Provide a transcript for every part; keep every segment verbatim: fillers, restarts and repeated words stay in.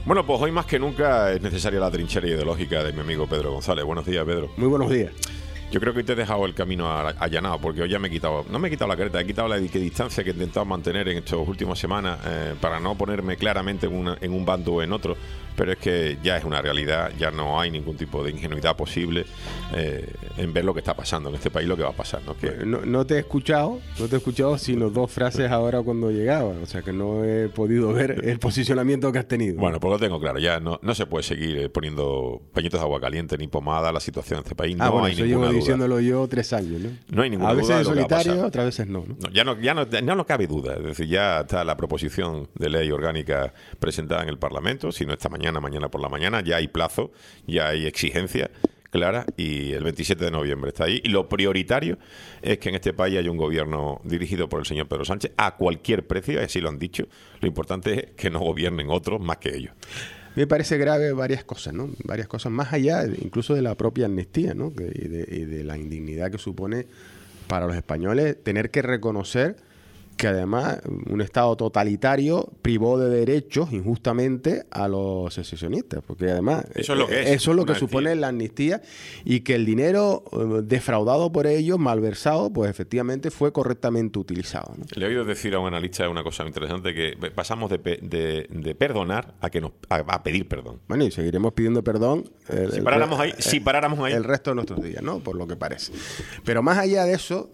Bueno, pues hoy más que nunca es necesaria la trinchera ideológica de mi amigo Pedro González. Buenos días, Pedro. Muy buenos días. Yo creo que hoy te he dejado el camino allanado, porque hoy ya me he quitado, no me he quitado la careta, he quitado la distancia que he intentado mantener en estas últimas semanas eh, para no ponerme claramente en, una, en un bando o en otro, pero es que ya es una realidad, ya no hay ningún tipo de ingenuidad posible eh, en ver lo que está pasando en este país, lo que va a pasar, ¿no? Que... No, no te he escuchado, no te he escuchado sino dos frases ahora cuando llegaba, o sea que no he podido ver el posicionamiento que has tenido. Bueno, pues lo tengo claro, ya no, no se puede seguir poniendo pañitos de agua caliente ni pomada a la situación en este país, no ah, bueno, hay eso ninguna llevo duda. Diciéndolo yo tres años, ¿no? No hay ninguna a duda. veces en de lo solitario, otras veces no, ¿no? No, ya no, ya no, ya no cabe duda. Es decir, ya está la proposición de ley orgánica presentada en el Parlamento, si no esta mañana, mañana por la mañana, ya hay plazo, ya hay exigencia clara y el veintisiete de noviembre está ahí. Y lo prioritario es que en este país haya un gobierno dirigido por el señor Pedro Sánchez a cualquier precio, y así lo han dicho. Lo importante es que no gobiernen otros más que ellos. Me parece grave varias cosas, ¿no? Varias cosas más allá, incluso de la propia amnistía, ¿no? Y de, y de la indignidad que supone para los españoles tener que reconocer que además un Estado totalitario privó de derechos injustamente a los secesionistas, porque además eso es lo que, es, eso es lo que supone la amnistía, y que el dinero defraudado por ellos, malversado, pues efectivamente fue correctamente utilizado, ¿no? Le he oído decir a un analista una cosa interesante, que pasamos de, de, de perdonar a que nos a, a pedir perdón. Bueno, y seguiremos pidiendo perdón el, si paráramos ahí, el, si paráramos ahí el resto de nuestros días, ¿no? Por lo que parece. Pero más allá de eso,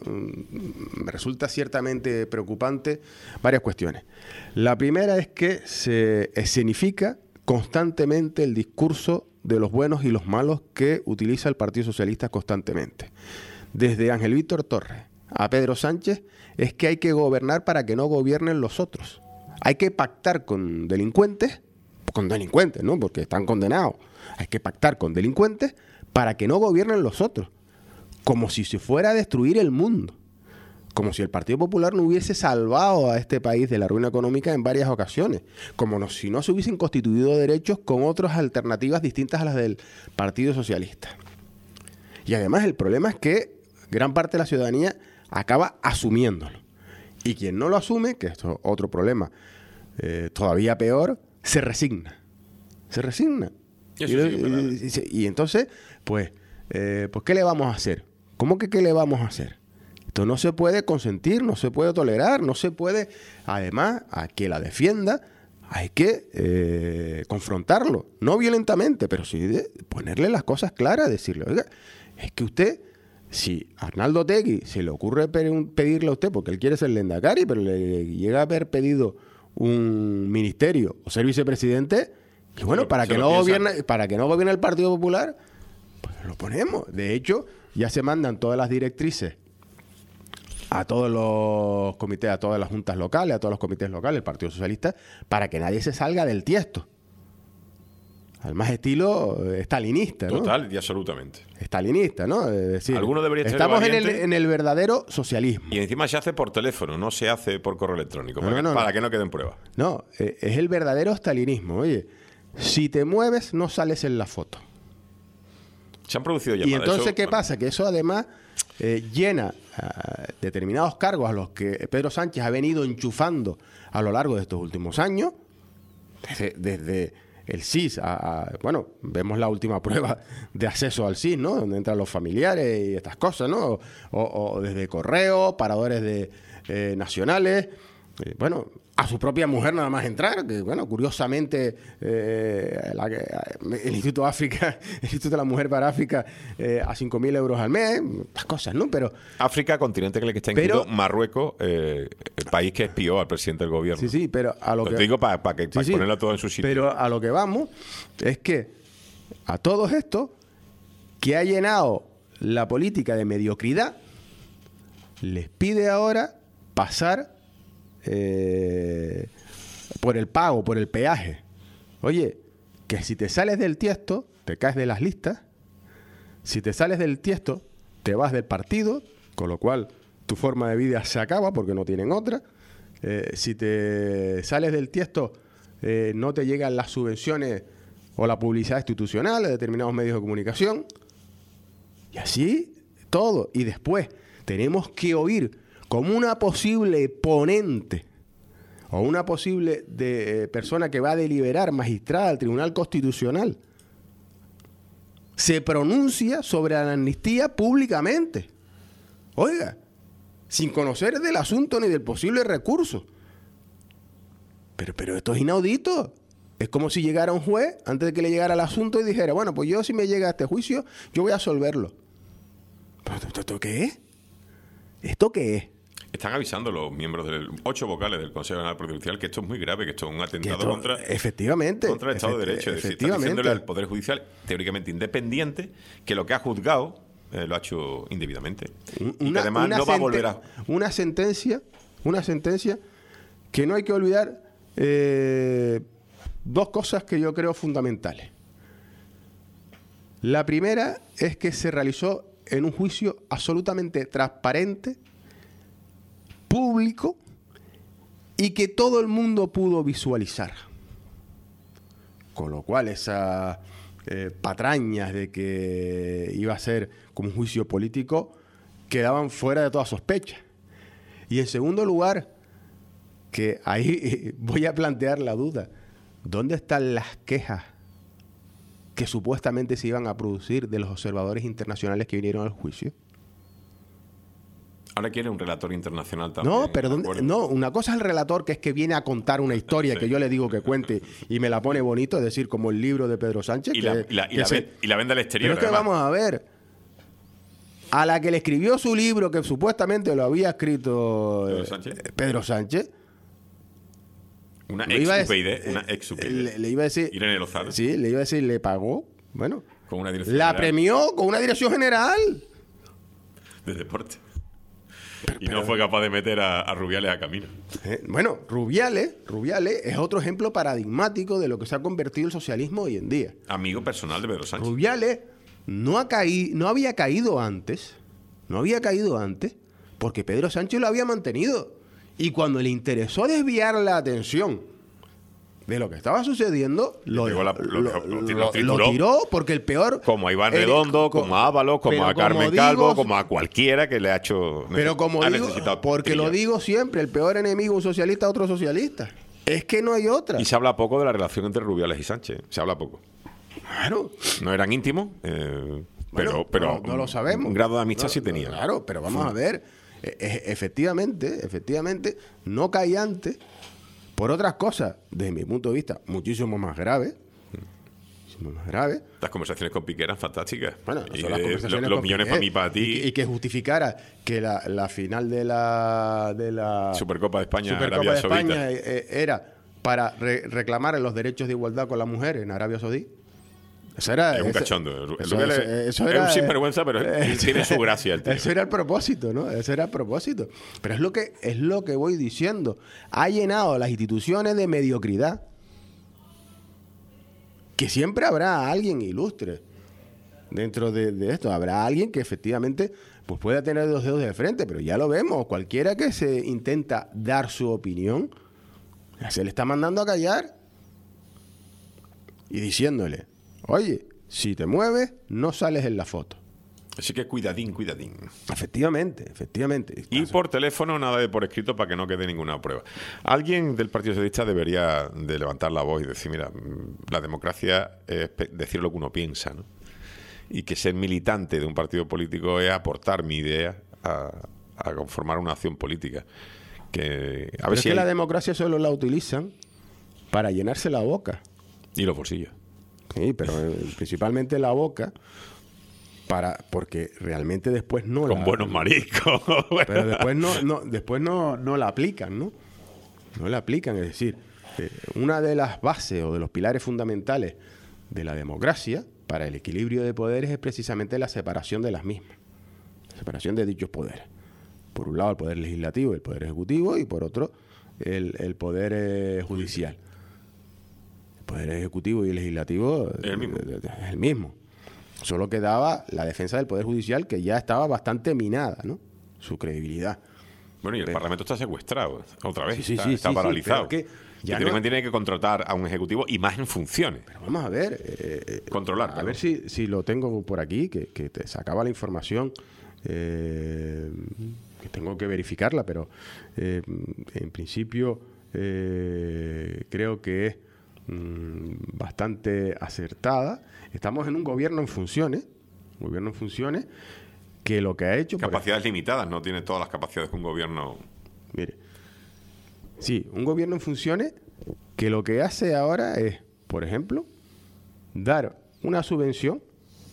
me resulta ciertamente preocupante varias cuestiones. La primera es que se escenifica constantemente el discurso de los buenos y los malos que utiliza el Partido Socialista constantemente. Desde Ángel Víctor Torres a Pedro Sánchez es que hay que gobernar para que no gobiernen los otros. Hay que pactar con delincuentes, con delincuentes, ¿no? Porque están condenados. Hay que pactar con delincuentes para que no gobiernen los otros. Como si se fuera a destruir el mundo. Como si el Partido Popular no hubiese salvado a este país de la ruina económica en varias ocasiones. Como no, si no se hubiesen constituido derechos con otras alternativas distintas a las del Partido Socialista. Y además el problema es que gran parte de la ciudadanía acaba asumiéndolo. Y quien no lo asume, que esto es otro problema eh, todavía peor, se resigna. Se resigna. Y, sí, y, y, y entonces, pues, eh, pues, ¿qué le vamos a hacer? ¿Cómo que qué le vamos a hacer? Esto no se puede consentir, no se puede tolerar, no se puede... Además, a que la defienda hay que eh, confrontarlo, no violentamente, pero sí de ponerle las cosas claras, decirle, oiga, es que usted, si a Arnaldo Otegi se le ocurre pedirle a usted, porque él quiere ser Lehendakari, pero le llega a haber pedido un ministerio o ser vicepresidente, y bueno, para que, no gobierne, para que no gobierne el Partido Popular, pues lo ponemos. De hecho, ya se mandan todas las directrices a todos los comités, a todas las juntas locales, a todos los comités locales del Partido Socialista, para que nadie se salga del tiesto. Al más estilo estalinista, ¿no? Total y absolutamente. Estalinista, ¿no? Es decir, alguno debería estar estamos en el, en el verdadero socialismo. Y encima se hace por teléfono, no se hace por correo electrónico, no, para, no, no, para no. que no queden pruebas. No, es el verdadero estalinismo. Oye, si te mueves, no sales en la foto. Se han producido llamadas. Y entonces, eso, ¿qué bueno. pasa? Que eso además eh, llena uh, determinados cargos a los que Pedro Sánchez ha venido enchufando a lo largo de estos últimos años, desde, desde el C I S a, a... Bueno, vemos la última prueba de acceso al C I S, ¿no? Donde entran los familiares y estas cosas, ¿no? O, o desde correo, paradores de eh, nacionales... Eh, bueno, a su propia mujer nada más entrar, que bueno, curiosamente eh, la, el Instituto África, el Instituto de la Mujer para África eh, a cinco mil euros al mes, estas cosas, ¿no? Pero África, continente en el que está incluido Marruecos, eh, el país que espió al presidente del gobierno. Sí, sí, pero a lo, lo que... Te digo para pa pa sí, ponerlo sí, todo en su sitio. Pero a lo que vamos es que a todos estos que ha llenado la política de mediocridad, les pide ahora pasar Eh, por el pago, por el peaje. Oye, que si te sales del tiesto, te caes de las listas. Si te sales del tiesto, te vas del partido, con lo cual tu forma de vida se acaba porque no tienen otra. Eh, si te sales del tiesto, eh, no te llegan las subvenciones o la publicidad institucional de determinados medios de comunicación. Y así todo. Y después tenemos que oír como una posible ponente o una posible de, eh, persona que va a deliberar, magistrada del Tribunal Constitucional, se pronuncia sobre la amnistía públicamente. Oiga, sin conocer del asunto ni del posible recurso. Pero, pero esto es inaudito. Es como si llegara un juez, antes de que le llegara el asunto, y dijera, bueno, pues yo si me llega a este juicio, yo voy a absolverlo. ¿Pero esto, esto qué es? ¿Esto qué es? Están avisando los miembros del ocho vocales del Consejo General del Poder Judicial que esto es muy grave, que esto es un atentado esto, contra, efectivamente, contra el Estado efecti- de Derecho. Es decir, están efectivamente. diciéndole al Poder Judicial, teóricamente independiente, que lo que ha juzgado eh, lo ha hecho indebidamente. Una, y que además una no va a senten- volver a... Una sentencia, una sentencia que no hay que olvidar eh, dos cosas que yo creo fundamentales. La primera es que se realizó en un juicio absolutamente transparente, público, y que todo el mundo pudo visualizar. Con lo cual esas eh, patrañas de que iba a ser como un juicio político quedaban fuera de toda sospecha. Y en segundo lugar, que ahí voy a plantear la duda, ¿dónde están las quejas que supuestamente se iban a producir de los observadores internacionales que vinieron al juicio? Ahora quiere un relator internacional también. No, pero ¿dónde? ¿de No, una cosa es el relator, que es que viene a contar una historia Sí. que yo le digo que cuente y me la pone bonito, es decir, como el libro de Pedro Sánchez. Y que- la, y la- y que la se- ven- y la venda al exterior. Pero es que además. vamos a ver, a la que le escribió su libro, que supuestamente lo había escrito Pedro eh, Sánchez. Pedro Sánchez, Una le ex iba a U P I dec- D, una eh, ex U P I D. le, le iba a decir, Irene Lozano. sí, le iba a decir, le pagó, bueno, Con una dirección la general premió con una dirección general. de deporte. Y no fue capaz de meter a, a Rubiales a camino. Eh, Bueno, Rubiales, Rubiales es otro ejemplo paradigmático de lo que se ha convertido el socialismo hoy en día. Amigo personal de Pedro Sánchez. Rubiales no, ha caí- no había caído antes, no había caído antes, porque Pedro Sánchez lo había mantenido. Y cuando le interesó desviar la atención de lo que estaba sucediendo, lo, pegó la- lo- lo- lo- lo- lo lo trituró. tiró, porque el peor... Como a Iván el- Redondo, co- como a Ábalos, como pero a Carmen digo- Calvo, como a cualquiera que le ha hecho... Pero como ha digo, necesitado porque lo trillar. digo siempre, el peor enemigo de un socialista es otro socialista. Es que no hay otra. Y se habla poco de la relación entre Rubiales y Sánchez. Se habla poco. Claro. No eran íntimos, eh, pero, Bueno, pero no, no lo sabemos. un grado de amistad No, sí tenían. Claro, pero vamos a ver. E- e- efectivamente, efectivamente, no caía antes por otras cosas, desde mi punto de vista, muchísimo más graves. Muchísimo más graves. Las conversaciones con Piqué eran fantásticas. Bueno, y son las de- conversaciones lo- los con millones Piqué, para mí y para ti. Y, que- y que justificara que la, la final de la, de la Supercopa de España, Supercopa Arabia de España Saudita. eh, eh, era para re- reclamar los derechos de igualdad con la mujer en Arabia Saudí. Eso era, Es un ese- cachondo. El eso- Rubiales eso- eso es era, un sinvergüenza, pero él eh, tiene su gracia. El tío. Eso era el propósito, ¿no? Ese era el propósito. Pero es lo que es lo que voy diciendo. Ha llenado las instituciones de mediocridad. Que siempre habrá alguien ilustre dentro de, de esto. Habrá alguien que efectivamente pues pueda tener dos dedos de frente, pero ya lo vemos. Cualquiera que se intenta dar su opinión, se le está mandando a callar y diciéndole, oye, si te mueves, no sales en la foto. Así que cuidadín, cuidadín. Efectivamente, efectivamente. Y por teléfono, nada de por escrito para que no quede ninguna prueba. Alguien del Partido Socialista debería de levantar la voz y decir, mira, la democracia es pe- decir lo que uno piensa, ¿no? Y que ser militante de un partido político es aportar mi idea a, a conformar una acción política. Que, a ver Pero es si que hay- la democracia solo la utilizan para llenarse la boca. Y los bolsillos. Sí, pero eh, principalmente la boca, para porque realmente después no Con la... buenos mariscos. Pero después no, no, después no, no la aplican, ¿no? No la aplican, es decir, eh, una de las bases o de los pilares fundamentales de la democracia para el equilibrio de poderes es precisamente la separación de las mismas. La separación de dichos poderes. Por un lado el poder legislativo y el poder ejecutivo, y por otro el, el poder eh, judicial. El poder ejecutivo y el legislativo Es el mismo. eh, es el mismo. Solo quedaba la defensa del poder judicial, que ya estaba bastante minada, ¿no? Su credibilidad. Bueno, y el Pero- Parlamento está secuestrado otra vez. Sí, sí, está sí, está sí, sí, paralizado. pero que ya que no- tiene, tiene que contratar a un ejecutivo y más en funciones. Pero vamos a ver. eh, eh, Controlar, A perdón. ver si, si lo tengo por aquí, que, que te sacaba la información. eh, que tengo que verificarla, pero eh, en principio eh, creo que es mmm, bastante acertada. Estamos en un gobierno en funciones, un gobierno en funciones que lo que ha hecho... Capacidades limitadas, no tiene todas las capacidades que un gobierno... Mire, sí, un gobierno en funciones que lo que hace ahora es, por ejemplo, dar una subvención,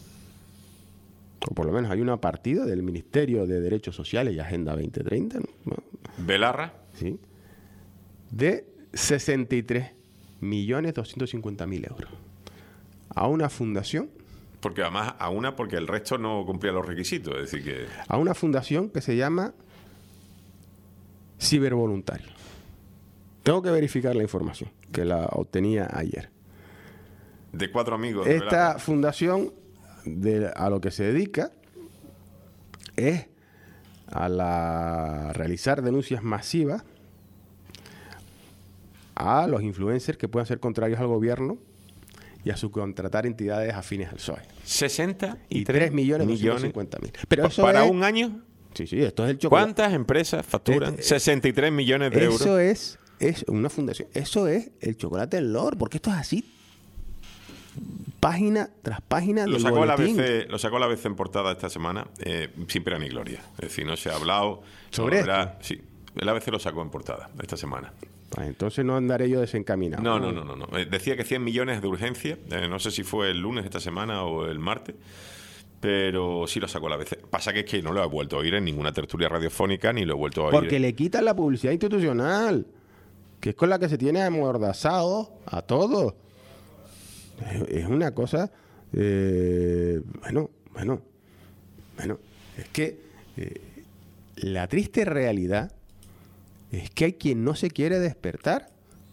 o por lo menos hay una partida del Ministerio de Derechos Sociales y Agenda veinte treinta, ¿no? Belarra. Sí, de sesenta y tres millones doscientos cincuenta mil euros a una fundación. Porque además, a una, porque el resto no cumplía los requisitos, es decir que... A una fundación que se llama Cibervoluntario. Tengo que verificar la información, que la obtenía ayer. De cuatro amigos. De Esta Belarra. fundación, de, a lo que se dedica, es a la, realizar denuncias masivas a los influencers que puedan ser contrarios al gobierno y a subcontratar entidades afines al P S O E. sesenta Y tres millones doscientos cincuenta mil. Pero Pa- eso ¿Para es, un año? Sí, sí, esto es el chocolate. ¿Cuántas empresas facturan Eh, eh, sesenta y tres millones de euros? Eso es, es una fundación. Eso es el chocolate del Lord, porque esto es así. Página tras página Lo del sacó, la boletín. A B C, lo sacó la A B C en portada esta semana, eh, sin pena ni gloria. Es decir, no se ha hablado... ¿Sobre no habrá- Sí, el A B C lo sacó en portada esta semana. Ah, entonces no andaré yo desencaminado. No, no, no, no. no. Eh, Decía que cien millones de urgencia. Eh, no sé si fue el lunes esta semana o el martes. Pero sí lo sacó la A B C. Pasa que es que no lo he vuelto a oír en ninguna tertulia radiofónica ni lo he vuelto a oír. Porque le quitan la publicidad institucional, que es con la que se tiene amordazado a todos. Es, es una cosa... eh, bueno, bueno, bueno. Es que eh, la triste realidad es que hay quien no se quiere despertar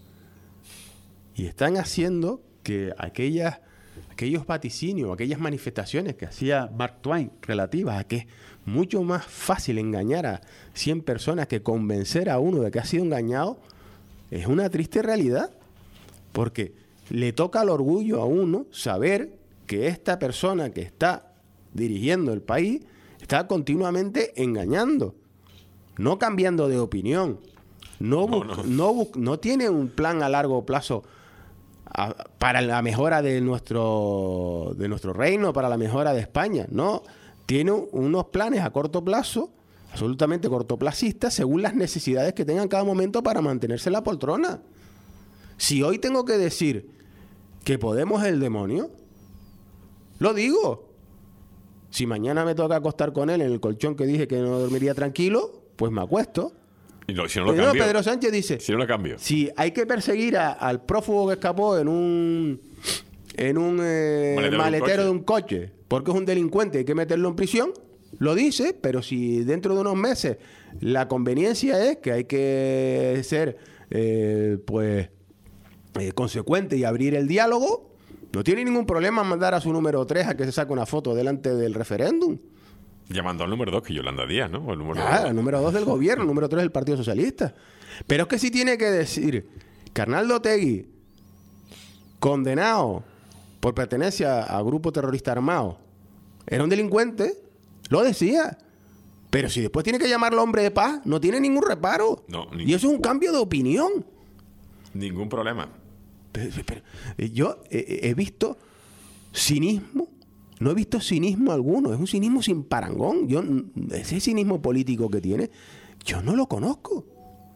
y están haciendo que aquellas, aquellos vaticinios, aquellas manifestaciones que hacía Mark Twain relativas a que es mucho más fácil engañar a cien personas que convencer a uno de que ha sido engañado, es una triste realidad, porque le toca al orgullo a uno saber que esta persona que está dirigiendo el país está continuamente engañando, no cambiando de opinión, no, No, bu- no. no, bu- no tiene un plan a largo plazo a- para la mejora de nuestro, de nuestro reino, para la mejora de España. No, tiene unos planes a corto plazo, absolutamente cortoplacistas, según las necesidades que tenga en cada momento para mantenerse en la poltrona. Si hoy tengo que decir que Podemos es el demonio, lo digo. Si mañana me toca acostar con él en el colchón que dije que no dormiría tranquilo, pues me acuesto. Y no, si no lo Pero no, cambio. Pedro Sánchez dice, Si no lo cambio. si hay que perseguir a- al prófugo que escapó en un en un eh, Maletero de un maletero coche. de un coche, porque es un delincuente y hay que meterlo en prisión, lo dice, pero si dentro de unos meses la conveniencia es que hay que ser eh, pues eh, consecuente y abrir el diálogo, no tiene ningún problema mandar a su número tres a que se saque una foto delante del referéndum. Llamando al número dos, que Yolanda Díaz, ¿no? El número Ah, dos. el número dos del gobierno, el número tres del Partido Socialista. Pero es que sí tiene que decir que Arnaldo Otegi, condenado por pertenencia a grupo terrorista armado, era un delincuente, lo decía. Pero si después tiene que llamarlo hombre de paz, no tiene ningún reparo. No, ni- Y eso es un cambio de opinión. Ningún problema. Pero, pero, eh, yo eh, he visto cinismo, no he visto cinismo alguno, es un cinismo sin parangón. Yo, mm, ese cinismo político que tiene, yo no lo conozco.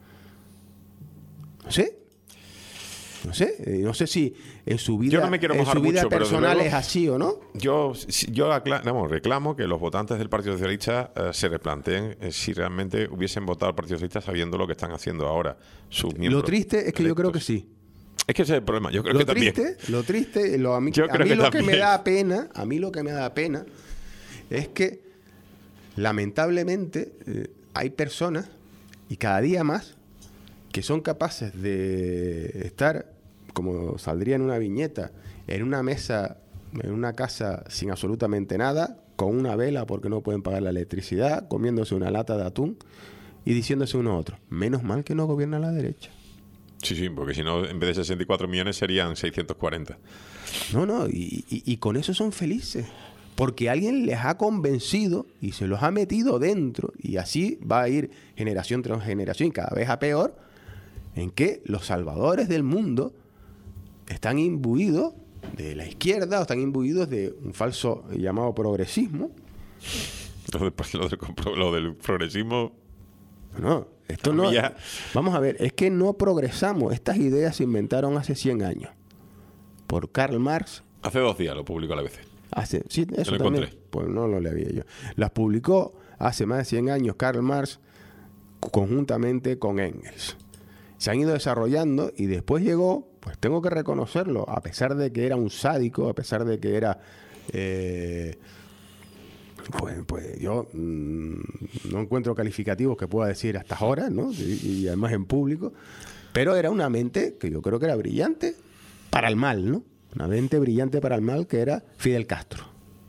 No sé. No sé, eh, no sé si en su vida, Yo no me quiero en mojar su vida mucho, pero desde personal luego- es así o no. Yo, si- yo acla- vamos, reclamo que los votantes del Partido Socialista eh, se replanteen eh, si realmente hubiesen votado al Partido Socialista sabiendo lo que están haciendo ahora sus miembros. Lo triste es que yo creo que electos. sí. Es que ese es el problema. Yo creo Lo que también. triste, lo triste, lo, a mí, Yo a creo mí que lo que me también. da pena, a mí lo que me da pena es que lamentablemente eh, hay personas y cada día más que son capaces de estar, como saldría en una viñeta, en una mesa, en una casa sin absolutamente nada, con una vela porque no pueden pagar la electricidad, comiéndose una lata de atún y diciéndose uno a otro, menos mal que no gobierna la derecha. Sí, sí, porque si no, en vez de sesenta y cuatro millones serían seiscientos cuarenta. No, no, y, y- y con eso son felices. Porque alguien les ha convencido y se los ha metido dentro. Y así va a ir generación tras generación, cada vez a peor, en que los salvadores del mundo están imbuidos de la izquierda o están imbuidos de un falso llamado progresismo. Lo, de, lo, del, lo del progresismo... No, esto no... Ya... Vamos a ver, es que no progresamos. Estas ideas se inventaron hace cien años por Karl Marx. Hace dos días lo publicó la B C. Hace, sí, eso lo también. Encontré. Pues no lo leía yo. Las publicó hace más de cien años Karl Marx conjuntamente con Engels. Se han ido desarrollando y después llegó, pues tengo que reconocerlo, a pesar de que era un sádico, a pesar de que era... Eh, pues, pues yo mmm, no encuentro calificativos que pueda decir a estas horas, ¿no? Y, y además en público. Pero era una mente que yo creo que era brillante para el mal, ¿no? Una mente brillante para el mal que era Fidel Castro.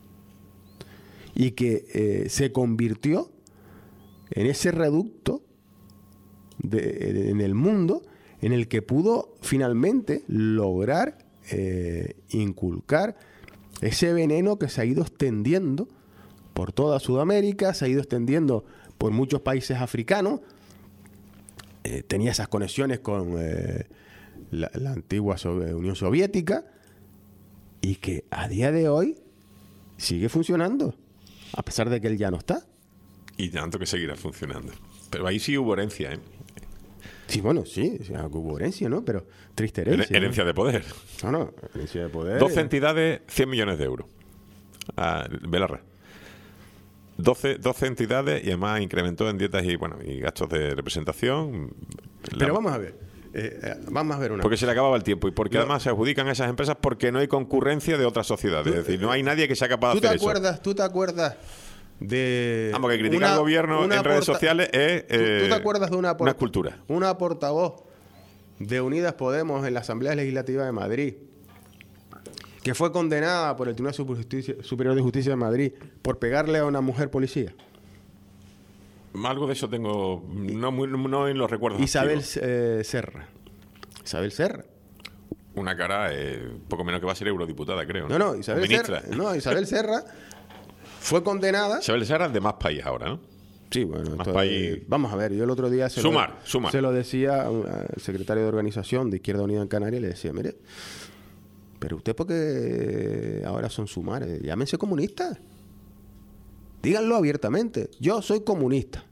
Y que eh, se convirtió en ese reducto de, de, en el mundo en el que pudo finalmente lograr eh, inculcar ese veneno que se ha ido extendiendo por toda Sudamérica, se ha ido extendiendo por muchos países africanos. Eh, tenía esas conexiones con eh, la, la antigua so- Unión Soviética y que a día de hoy sigue funcionando, a pesar de que él ya no está. Y tanto que seguirá funcionando. Pero ahí sí hubo herencia, ¿eh? Sí, bueno, sí, sí hubo herencia, ¿no? Pero triste herencia. Herencia ¿no? de poder. No, no, herencia de poder. doce entidades, cien millones de euros. Ah, Belarra. doce, doce entidades y además incrementó en dietas y bueno y gastos de representación. Pero La... vamos a ver, eh, eh, vamos a ver una Porque cosa. se le acababa el tiempo y porque no. además se adjudican a esas empresas porque no hay concurrencia de otras sociedades. Tú, es decir, no hay nadie que sea capaz de ¿tú hacer te acuerdas, eso. ¿Tú te acuerdas de... Vamos, que criticar una, al gobierno en redes porta... sociales es... Eh, ¿Tú, ¿Tú te acuerdas de una, por... una escultura? Una portavoz de Unidas Podemos en la Asamblea Legislativa de Madrid, que fue condenada por el Tribunal Superior de Justicia de Madrid por pegarle a una mujer policía? Algo de eso tengo, no, muy, no en los recuerdos. Isabel eh, Serra. Isabel Serra. Una cara, eh, poco menos que va a ser eurodiputada, creo. No, no, Isabel Serra. No, Isabel Serra fue condenada. Isabel Serra es de Más País ahora, ¿no? Sí, bueno, Más esto, país... eh, vamos a ver, yo el otro día se, sumar, lo, sumar. se lo decía al secretario de organización de Izquierda Unida en Canarias, le decía, mire, pero usted porque ahora son sumares, llámense comunistas. Díganlo abiertamente, yo soy comunista.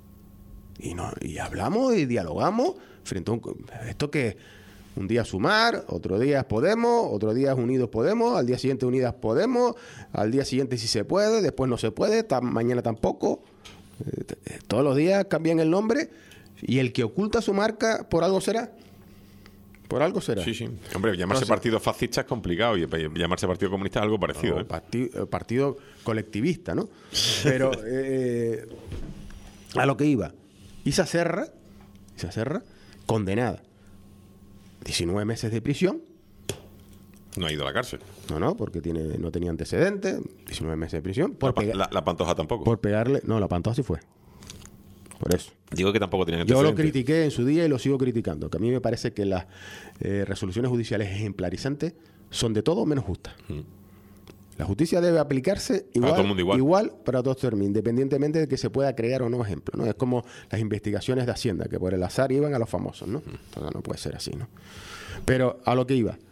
Y no y hablamos y dialogamos frente a un, esto que un día Sumar, otro día Podemos, otro día Unidos Podemos, al día siguiente Unidas Podemos, al día siguiente sí se puede, después no se puede, ta, mañana tampoco. Eh, todos los días cambian el nombre y el que oculta su marca por algo será. Por algo será. Sí, sí. Hombre, llamarse Entonces, partido fascista es complicado y llamarse partido comunista es algo parecido. No, ¿eh? partido, partido colectivista, ¿no? Pero eh, a lo que iba. Isa Serra, Isa Serra, condenada. diecinueve meses de prisión. No ha ido a la cárcel. No, no, porque tiene, no tenía antecedentes. diecinueve meses de prisión. Por La, pa- pega- la, la Pantoja tampoco. por pegarle... No, la Pantoja sí fue. Por eso. Digo que tampoco tenía Yo lo antecedentes. critiqué en su día y lo sigo criticando. Que a mí me parece que las eh, resoluciones judiciales ejemplarizantes son de todo menos justas. Mm. La justicia debe aplicarse igual, todo el mundo igual. para todos términos, independientemente de que se pueda crear o no ejemplo, ¿no? Es como las investigaciones de Hacienda, que por el azar iban a los famosos, ¿no? Entonces no puede ser así, ¿no? Pero a lo que iba.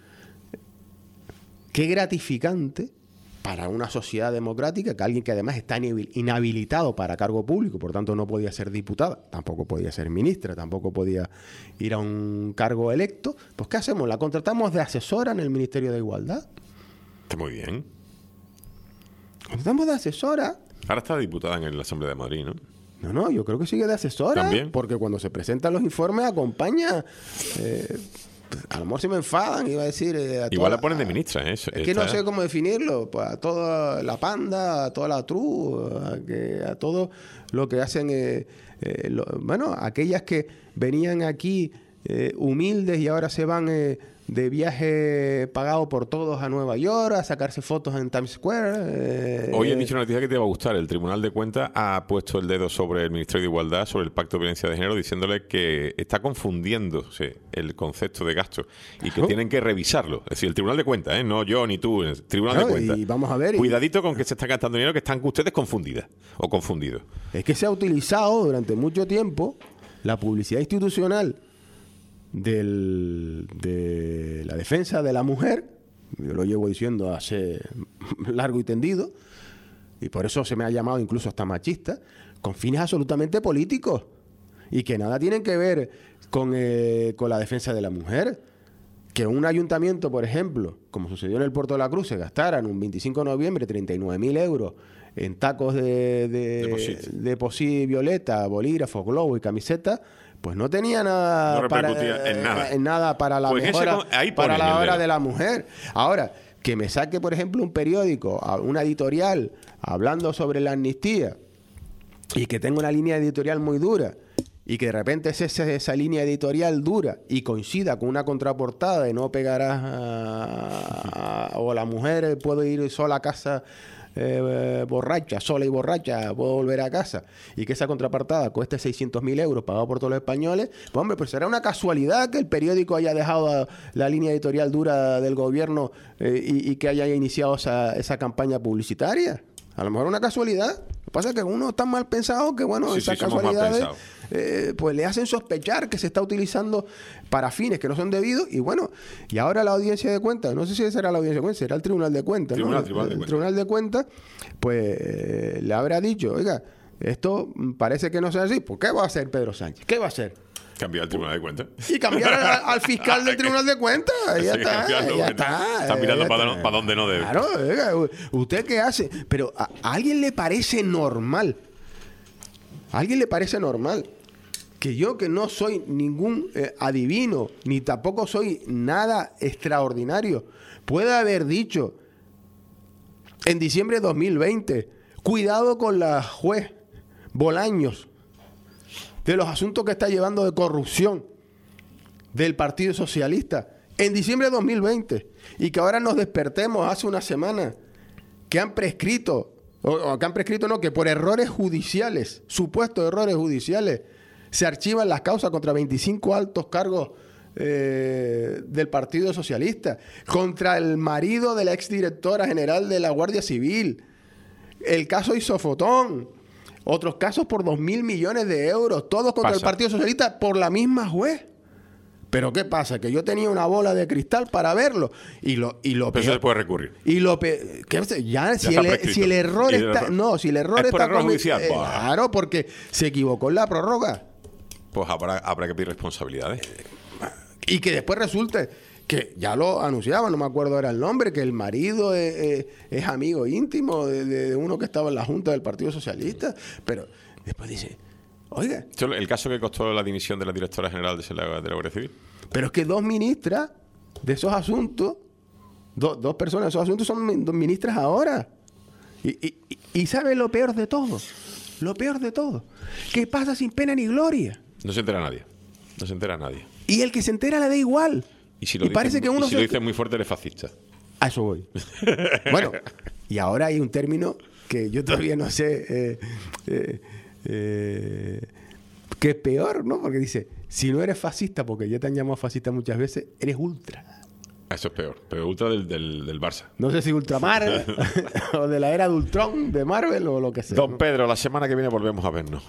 Qué gratificante para una sociedad democrática que alguien que además está inhabilitado para cargo público, por tanto no podía ser diputada, tampoco podía ser ministra, tampoco podía ir a un cargo electo, pues ¿qué hacemos? ¿La contratamos de asesora en el Ministerio de Igualdad? Está muy bien. Contratamos de asesora. Ahora está diputada en la Asamblea de Madrid, ¿no? No, no, yo creo que sigue de asesora. ¿También? Porque cuando se presentan los informes acompaña... Eh, a lo mejor se me enfadan, iba a decir... Eh, a Igual toda, la ponen de ministra, ¿eh? Es que no sé cómo definirlo. Pues a toda la panda, a toda la tru, a, que, a todo lo que hacen... Eh, eh, lo, bueno, aquellas que venían aquí eh, humildes y ahora se van... Eh, de viaje pagado por todos a Nueva York, a sacarse fotos en Times Square. Eh, Hoy he dicho una noticia que te va a gustar. El Tribunal de Cuentas ha puesto el dedo sobre el Ministerio de Igualdad, sobre el Pacto de Violencia de Género, diciéndole que está confundiéndose el concepto de gasto y que Claro. tienen que revisarlo. Es decir, el Tribunal de Cuentas, ¿eh? No yo ni tú, el Tribunal Claro, de Cuentas. y vamos a ver, y- Cuidadito con que se está gastando dinero, que están ustedes confundidas o confundidos. Es que se ha utilizado durante mucho tiempo la publicidad institucional del, de la defensa de la mujer, yo lo llevo diciendo hace largo y tendido, y por eso se me ha llamado incluso hasta machista, con fines absolutamente políticos y que nada tienen que ver con, eh, con la defensa de la mujer. Que un ayuntamiento, por ejemplo, como sucedió en el Puerto de la Cruz, se gastaran un veinticinco de noviembre treinta y nueve mil euros en tacos de, de, de posí violeta, bolígrafos, globos y camisetas, pues no tenía nada, no para, en nada. en nada para la, pues mejora, ese, para la hora de la mujer. Ahora, que me saque, por ejemplo, un periódico, una editorial, hablando sobre la amnistía y que tenga una línea editorial muy dura, y que de repente es esa, esa línea editorial dura y coincida con una contraportada de no pegarás a, a, o la mujer puede ir sola a casa eh, borracha, sola y borracha, puedo volver a casa, y que esa contraportada cueste seiscientos mil euros pagado por todos los españoles, pues hombre, pues será una casualidad que el periódico haya dejado la línea editorial dura del gobierno eh, y, y que haya iniciado esa, esa campaña publicitaria. A lo mejor una casualidad. Lo que pasa es que uno está mal pensado que, bueno, sí, esas sí, casualidades eh, pues le hacen sospechar que se está utilizando para fines que no son debidos. Y bueno, y ahora la audiencia de cuentas, no sé si será la audiencia de cuentas, será el Tribunal de Cuentas, tribunal, ¿no? tribunal el, de el cuentas. Tribunal de Cuentas, pues eh, le habrá dicho, oiga, esto parece que no sea así. ¿Por qué va a hacer Pedro Sánchez? ¿Qué va a hacer? Cambiar el Tribunal de Cuentas. Y cambiar al, al fiscal del Tribunal de Cuentas. Ya Sí, está, cambiarlo, ya bueno. está. Está mirando ya para, está. para donde no debe. Claro, oiga, ¿usted qué hace? Pero ¿a, a alguien le parece normal? ¿A alguien le parece normal que yo, que no soy ningún eh, adivino, ni tampoco soy nada extraordinario, pueda haber dicho en diciembre de dos mil veinte, cuidado con la juez Bolaños, de los asuntos que está llevando de corrupción del Partido Socialista, en diciembre de dos mil veinte, y que ahora nos despertemos hace una semana que han prescrito, o, o que han prescrito no, que por errores judiciales, supuestos errores judiciales, se archivan las causas contra veinticinco altos cargos eh, del Partido Socialista, contra el marido de la exdirectora general de la Guardia Civil, el caso Isofotón, otros casos por dos mil millones de euros, todos contra Pasa. el Partido Socialista por la misma juez. Pero ¿qué pasa? Que yo tenía una bola de cristal para verlo. Y lo, y lo Pero eso se puede recurrir. Y lo pe ¿qué? Ya, si, está el, prescrito. si el error Y el está. error- No, si el error ¿Es por está. error comi- judicial? eh, Bah. claro, porque se equivocó en la prórroga. Pues habrá, habrá que pedir responsabilidades. Y que después resulte que ya lo anunciaba, no me acuerdo era el nombre, que el marido es, es- es amigo íntimo de, de uno que estaba en la Junta del Partido Socialista. Pero después dice, oiga, Esto, el caso que costó la dimisión de la directora general de la, de la Guardia Civil. pero es que dos ministras de esos asuntos, do- dos personas de esos asuntos son mi- dos ministras ahora. Y, y, y- y ¿sabe lo peor de todo? Lo peor de todo. Que pasa sin pena ni gloria. No se entera nadie. No se entera nadie. Y el que se entera le da igual. Y si lo, Y parece dicen, que uno y si se- lo dicen muy fuerte, eres fascista. A eso voy. Bueno, y ahora hay un término que yo todavía no sé eh, eh, eh, que es peor, ¿no? Porque dice, si no eres fascista, porque ya te han llamado fascista muchas veces, eres ultra. Eso es peor. Pero ultra del, del, del Barça. No sé si ultramar o de la era de Ultron, de Marvel o lo que sea. Don ¿no? Pedro, la semana que viene volvemos a vernos.